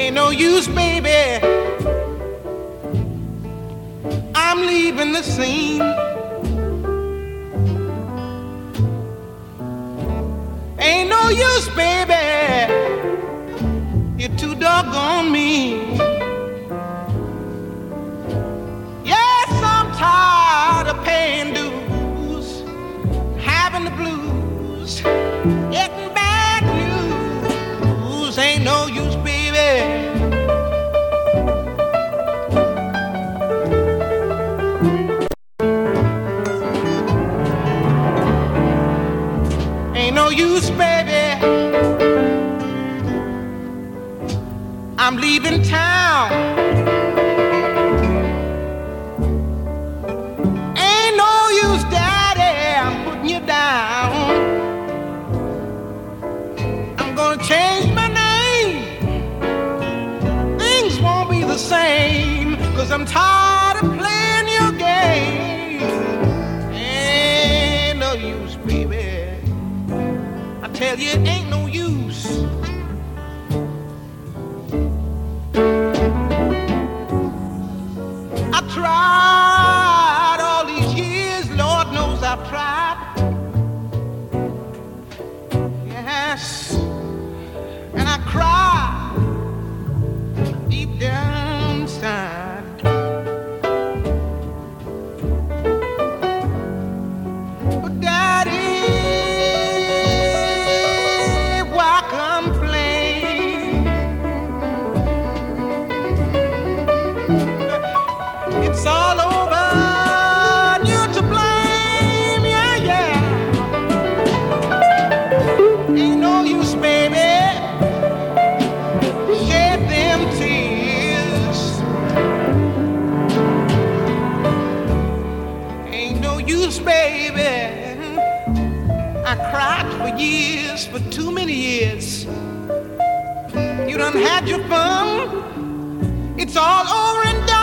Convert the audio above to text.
Ain't no use, baby. I'm leaving the scene. Ain't no use, baby. You're too doggone mean. Yes, I'm tired of paying dues, having the blues, getting bad news. Ain't no use, baby. Ain't no use, baby. I'm leaving town. Ain't no use, daddy, I'm putting you down. I'm gonna change my name. Things won't be the same, 'cause I'm tired of playing your game. Ain't no use, baby. I tell you, it ain't no use. I tried all these years, Lord knows I've tried. Yes, and I cry deep down inside. But Daddy, why complain? It's all over, you're to blame, yeah, yeah. Ain't no use, baby, shed them tears. Ain't no use, baby, I cried for years, for too many years. You done had your fun, it's all over and done.